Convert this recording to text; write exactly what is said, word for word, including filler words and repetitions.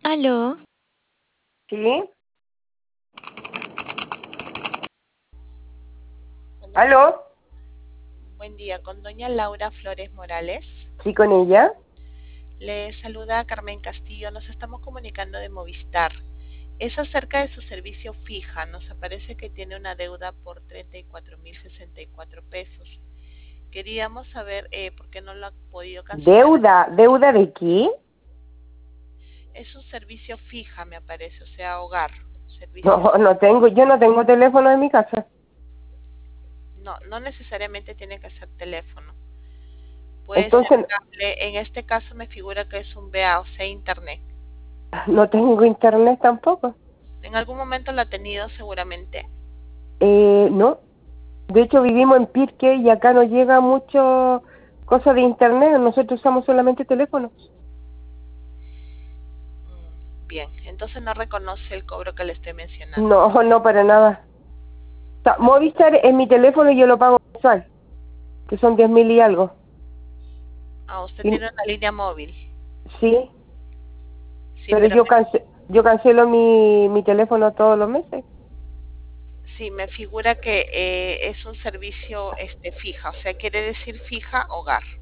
¿Aló? ¿Sí? Con doña- ¿Aló? Buen día, con doña Laura Flores Morales. ¿Sí con ella? Le saluda Carmen Castillo. Nos estamos comunicando de Movistar. Es acerca de su servicio fija. Nos aparece que tiene una deuda por treinta y cuatro mil sesenta y cuatro pesos. Queríamos saber eh, por qué no lo ha podido cancelar. ¿Deuda? ¿Deuda de qué? Es un servicio fija, me aparece, o sea, hogar. Servicio. No, no tengo, yo no tengo teléfono en mi casa. No, no necesariamente tiene que ser teléfono. Puede ser Entonces, cable. En este caso me figura que es un V A, o sea, internet. no tengo internet tampoco. En algún momento lo ha tenido seguramente. Eh, no. De hecho, vivimos en Pirque y acá no llega mucho cosa de internet. Nosotros usamos solamente teléfonos. Mm, Bien, entonces no reconoce el cobro que le estoy mencionando. No, no para nada. O sea, Movistar es mi teléfono y yo lo pago mensual, que son diez mil y algo. Ah, usted Y- tiene una línea móvil. sí, Sí, pero pero yo, cance yo cancelo mi, mi teléfono todos los meses. sí, me figura que eh, es un servicio este fija, o sea, quiere decir fija hogar.